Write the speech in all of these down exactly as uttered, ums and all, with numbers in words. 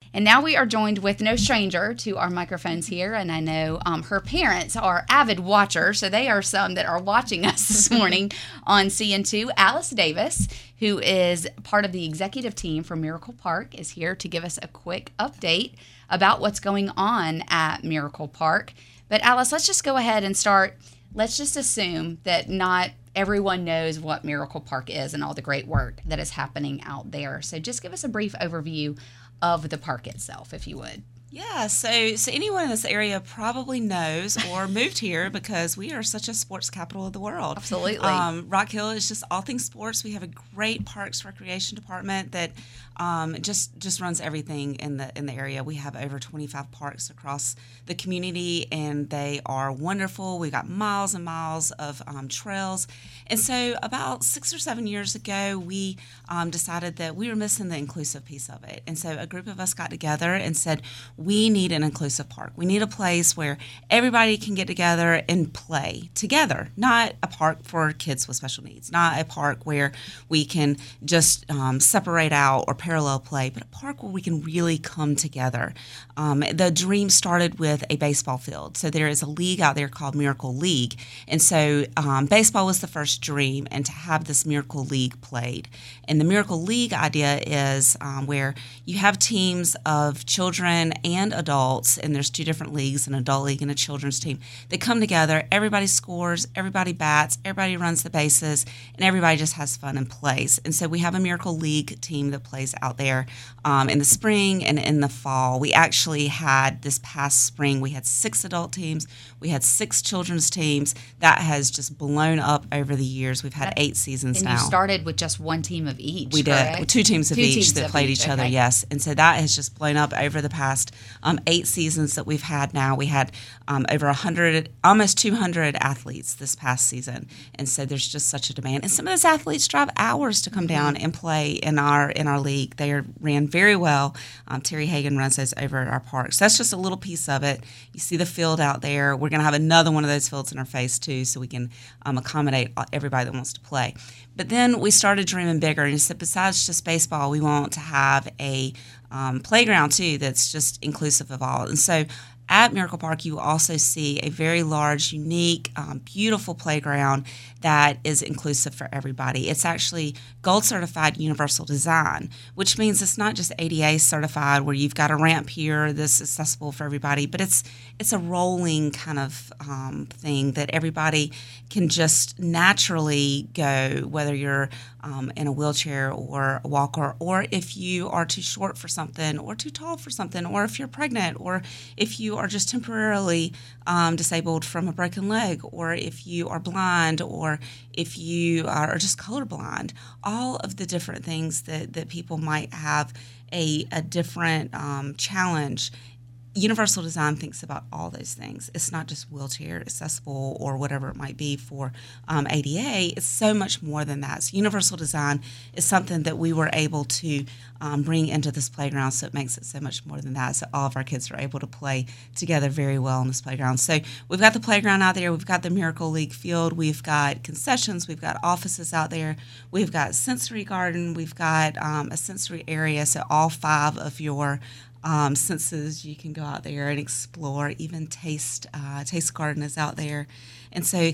And now we are joined with no stranger to our microphones here, and I know um, her parents are avid watchers, so they are some that are watching us this morning on C N two. Alice Davis, who is part of the executive team for Miracle Park, is here to give us a quick update about what's going on at Miracle Park. But Alice, let's just go ahead and start. Let's just assume that not everyone knows what Miracle Park is and all the great work that is happening out there. So just give us a brief overview of the park itself, if you would. Yeah, so so anyone in this area probably knows or moved here because we are such a sports capital of the world. Absolutely. Um, Rock Hill is just all things sports. We have a great parks recreation department that um, just just runs everything in the in the area. We have over twenty-five parks across the community, and they are wonderful. We got miles and miles of um, trails, and so about six or seven years ago, we um, decided that we were missing the inclusive piece of it, and so a group of us got together and said, we need an inclusive park. We need a place where everybody can get together and play together, not a park for kids with special needs, not a park where we can just um, separate out or parallel play, but a park where we can really come together. Um, the dream started with a baseball field. So there is a league out there called Miracle League. And so um, baseball was the first dream, and to have this Miracle League played. And the Miracle League idea is um, where you have teams of children and adults, and there's two different leagues, an adult league and a children's team. They come together, everybody scores, everybody bats, everybody runs the bases, and everybody just has fun and plays. And so we have a Miracle League team that plays out there um, in the spring and in the fall. We actually had this past spring, we had six adult teams, we had six children's teams. That has just blown up over the years. We've had eight seasons and now. And you started with just one team of each, We correct? did, two teams of two each teams that of played each. each other, okay. yes. And so that has just blown up over the past um, eight seasons that we've had now. We had um, over one hundred, almost two hundred athletes this past season. And so there's just such a demand. And some of those athletes drive hours to come down and play in our in our league. They are, ran very well. Um, Terry Hagan runs those over at our park. So that's just a little piece of it. You see the field out there. We're going to have another one of those fields in our phase two so we can um, accommodate everybody that wants to play. But then we started dreaming bigger and said, besides just baseball, we want to have a um, playground too that's just inclusive of all. And so at Miracle Park, you will also see a very large, unique, um, beautiful playground that is inclusive for everybody. It's actually Gold Certified Universal Design, which means it's not just A D A certified where you've got a ramp here that's accessible for everybody, but it's it's a rolling kind of um, thing that everybody can just naturally go, whether you're um, in a wheelchair or a walker, or if you are too short for something or too tall for something, or if you're pregnant, or if you are just temporarily um, disabled from a broken leg, or if you are blind, or if you are just colorblind. All of the different things that, that people might have a, a different um, challenge. Universal Design thinks about all those things. It's not just wheelchair accessible or whatever it might be for um, A D A. It's so much more than that. So Universal Design is something that we were able to um, bring into this playground, so it makes it so much more than that. So all of our kids are able to play together very well in this playground. So we've got the playground out there. We've got the Miracle League field. We've got concessions. We've got offices out there. We've got sensory garden. We've got um, a sensory area. So all five of your Um, senses, you can go out there and explore. Even Taste uh, Taste Garden is out there, and so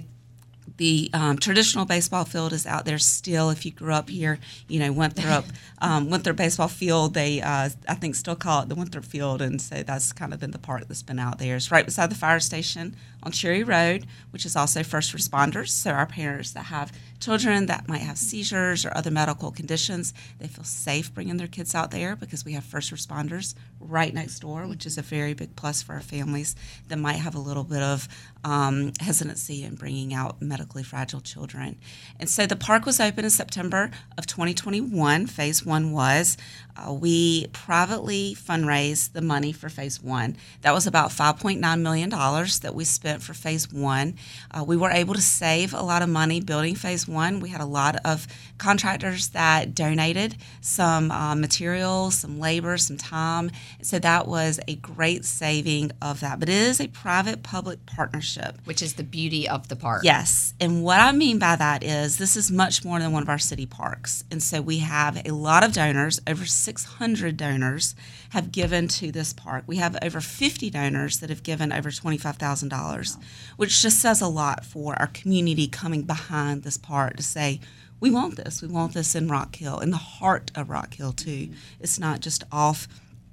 the um, traditional baseball field is out there still. If you grew up here, you know Winthrop um, Winthrop baseball field. They uh, I think still call it the Winthrop Field, and so that's kind of been the park that's been out there. It's right beside the fire station on Cherry Road, which is also first responders. So our parents that have children that might have seizures or other medical conditions, they feel safe bringing their kids out there because we have first responders right next door, which is a very big plus for our families that might have a little bit of um, hesitancy in bringing out medically fragile children. And so the park was open in September of twenty twenty-one. Phase one was. Uh, we privately fundraised the money for phase one. That was about five point nine million dollars that we spent for phase one. Uh, we were able to save a lot of money building phase one. We had a lot of contractors that donated some uh, materials, some labor, some time. So that was a great saving of that. But it is a private-public partnership. Which is the beauty of the park. Yes. Yes, and what I mean by that is this is much more than one of our city parks. And so we have a lot of donors, over six hundred donors have given to this park. We have over fifty donors that have given over twenty-five thousand dollars, wow. which just says a lot for our community coming behind this park to say, we want this. We want this in Rock Hill, in the heart of Rock Hill, too. It's not just off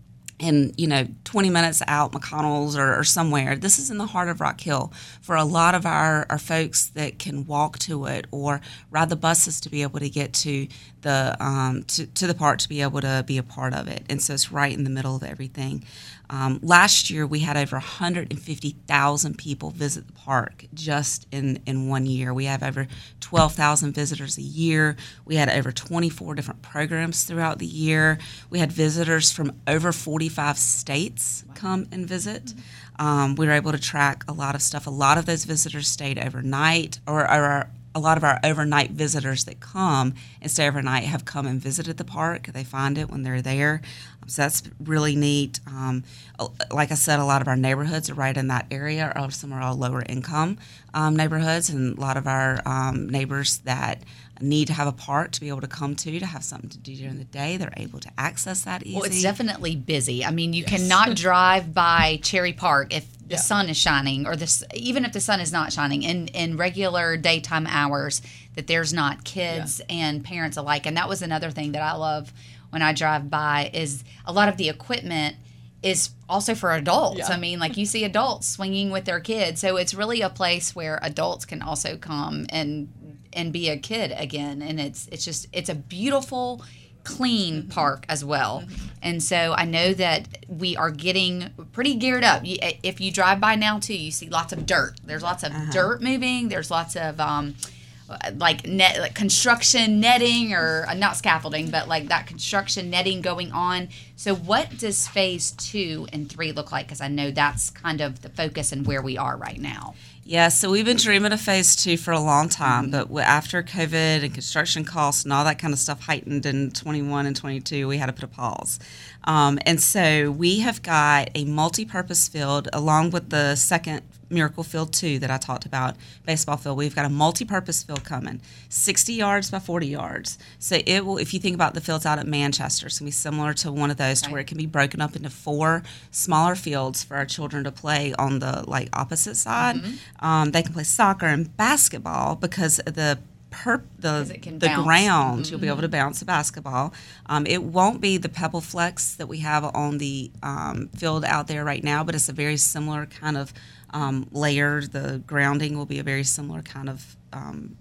in, you know, twenty minutes out McConnell's or, or somewhere. This is in the heart of Rock Hill for a lot of our, our folks that can walk to it or ride the buses to be able to get to the um, to, to the park to be able to be a part of it. And so it's right in the middle of everything. Um, last year, we had over one hundred fifty thousand people visit the park just in, in one year. We have over twelve thousand visitors a year. We had over twenty-four different programs throughout the year. We had visitors from over forty-five states come and visit. Um, we were able to track a lot of stuff. A lot of those visitors stayed overnight, or, or a lot of our overnight visitors that come and stay overnight have come and visited the park. They find it when they're there. So that's really neat. Um, like I said, a lot of our neighborhoods are right in that area, or some are all lower income um, neighborhoods, and a lot of our um, neighbors that need to have a park to be able to come to, to have something to do during the day. They're able to access that easy. Well, it's definitely busy. I mean, you yes. cannot drive by Cherry Park if the yeah. sun is shining, or this, even if the sun is not shining, in, in regular daytime hours, that there's not kids yeah. and parents alike. And that was another thing that I love when I drive by, is a lot of the equipment is also for adults. Yeah. I mean, like you see adults swinging with their kids. So it's really a place where adults can also come and and be a kid again. And it's it's just, it's a beautiful, clean mm-hmm. park as well. Mm-hmm. And so I know that we are getting pretty geared up. You, if you drive by now too, you see lots of dirt. There's lots of uh-huh. dirt moving. There's lots of um, like net, like construction netting, or uh, not scaffolding, but like that construction netting going on. So what does phase two and three look like? Because I know that's kind of the focus and where we are right now. Yeah, so we've been dreaming of phase two for a long time, mm-hmm. but after COVID and construction costs and all that kind of stuff heightened in twenty-one and twenty-two, we had to put a pause. Um, and so we have got a multi-purpose field along with the second Miracle Field two that I talked about, baseball field. We've got a multi-purpose field coming, sixty yards by forty yards. So it will, if you think about the fields out at Manchester, it's going to be similar to one of those, right. to where it can be broken up into four smaller fields for our children to play on the like opposite side. Mm-hmm. Um, they can play soccer and basketball because the Per, the the bounce. ground, mm-hmm. you'll be able to bounce a basketball. Um, it won't be the Pebble Flex that we have on the um, field out there right now, but it's a very similar kind of um, layer. The grounding will be a very similar kind of um,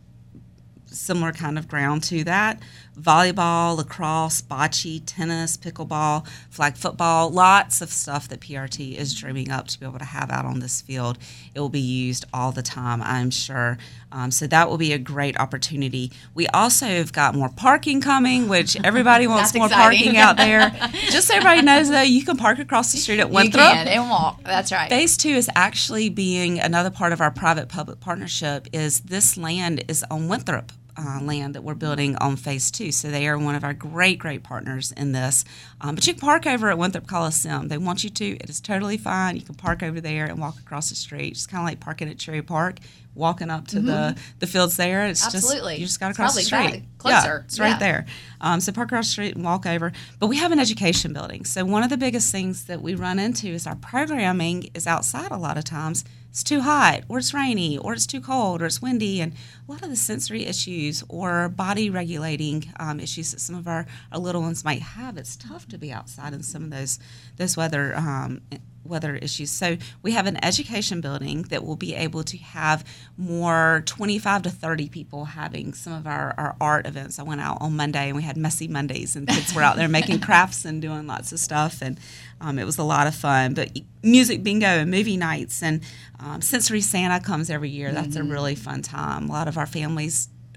similar kind of ground to that. Volleyball, lacrosse, bocce, tennis, pickleball, flag football, lots of stuff that P R T is dreaming up to be able to have out on this field. It will be used all the time, I'm sure. Um, so that will be a great opportunity. We also have got more parking coming, which everybody wants more exciting. Parking out there. Just so everybody knows, though, you can park across the street at Winthrop. You can, and walk. That's right. Phase two is actually being another part of our private-public partnership. Is this land is on Winthrop. Uh, land that we're building on phase two. So they are one of our great, great partners in this. Um, but you can park over at Winthrop Coliseum. They want you to. It is totally fine. You can park over there and walk across the street. It's kind of like parking at Cherry Park, walking up to mm-hmm. the, the fields there. It's Absolutely. just, you just got to cross the Probably street. Closer. Yeah, it's yeah. right there. Um, so park across the street and walk over. But we have an education building. So one of the biggest things that we run into is our programming is outside a lot of times. It's too hot, or it's rainy, or it's too cold, or it's windy, and a lot of the sensory issues or body regulating um, issues that some of our, our little ones might have. It's tough to be outside in some of those those weather um, weather issues. So we have an education building that will be able to have more twenty-five to thirty people having some of our, our art events. I went out on Monday and we had Messy Mondays, and kids were out there making crafts and doing lots of stuff, and um, it was a lot of fun. But music bingo and movie nights, and um, Sensory Santa comes every year. That's mm-hmm. a really fun time. A lot of our families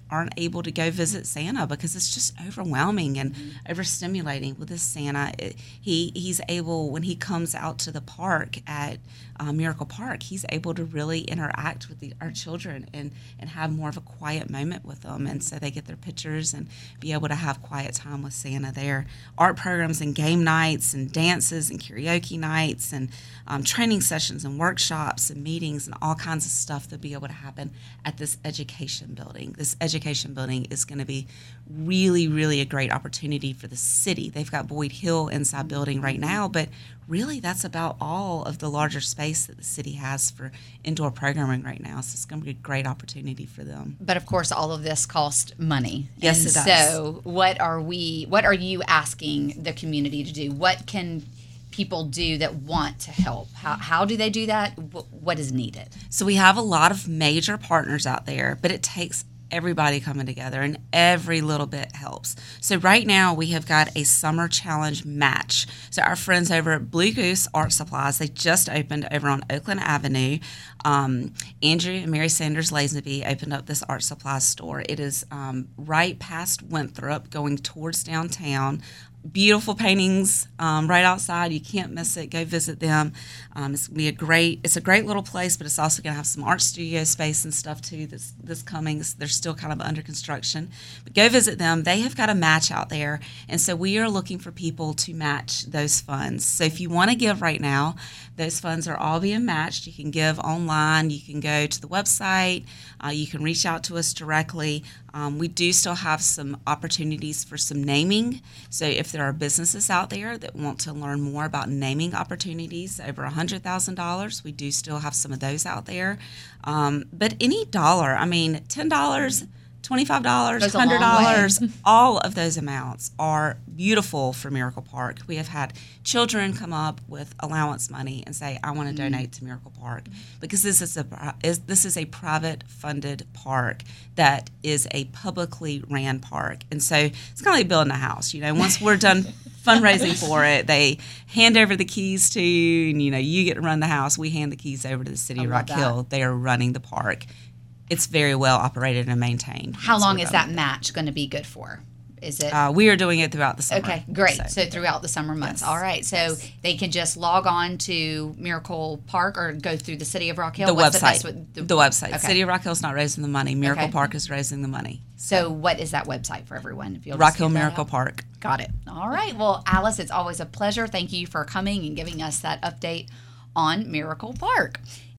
aren't able to go visit Santa because it's just overwhelming and mm-hmm. overstimulating. With this Santa, it, he he's able, when he comes out to the park at uh, Miracle Park, he's able to really interact with the, our children and, and have more of a quiet moment with them. And so they get their pictures and be able to have quiet time with Santa there. Art programs and game nights and dances and karaoke nights and um, training sessions and workshops and meetings and all kinds of stuff that'll be able to happen at this education building. This education building is going to be really, really a great opportunity for the city. They've got Boyd Hill inside building right now, but really that's about all of the larger space that the city has for indoor programming right now. So it's going to be a great opportunity for them. But of course, all of this costs money. Yes, and it does. So what are we, what are you asking the community to do? What can people do that want to help? How, how do they do that? What is needed? So we have a lot of major partners out there, but it takes everybody coming together, and every little bit helps. So right now we have got a summer challenge match. So our friends over at Blue Goose Art Supplies, they just opened over on Oakland Avenue. Um, Andrew and Mary Sanders Lazenby opened up this art supply store. It is um, right past Winthrop, going towards downtown. Beautiful paintings um, right outside. You can't miss it. Go visit them. Um, it's gonna be a great. It's a great little place, but it's also going to have some art studio space and stuff too. That's this coming. They're still kind of under construction, but go visit them. They have got a match out there, and so we are looking for people to match those funds. So if you want to give right now, those funds are all being matched. You can give online. You can go to the website. Uh, you can reach out to us directly. Um, we do still have some opportunities for some naming. So if there are businesses out there that want to learn more about naming opportunities over one hundred thousand dollars, we do still have some of those out there. Um, but any dollar, I mean, ten dollars, twenty-five dollars, Goes a one hundred dollars, long way. all of those amounts are beautiful for Miracle Park. We have had children come up with allowance money and say, I want to mm-hmm. donate to Miracle Park, because this is a is, this is a private funded park that is a publicly ran park. And so it's kind of like building a house. You know, once we're done fundraising for it, they hand over the keys to you, and, you know, you get to run the house. We hand the keys over to the city I of love Rock that. Hill. They are running the park. It's very well operated and maintained. How So long we're is done that match going to be good for? Is it? Uh, we are doing it throughout the summer. Okay, great. So, So, throughout the summer months. Yes. All right. So Yes. they can just log on to Miracle Park or go through the City of Rock Hill? the What's website. The, best, the, the, website. Okay. City of Rock Hill is not raising the money. Miracle Okay. Park is raising the money. So what is that website for everyone? If you'll just Rock Hill give that Miracle out? Park. Got it. All right. Well, Alice, it's always a pleasure. Thank you for coming and giving us that update on Miracle Park.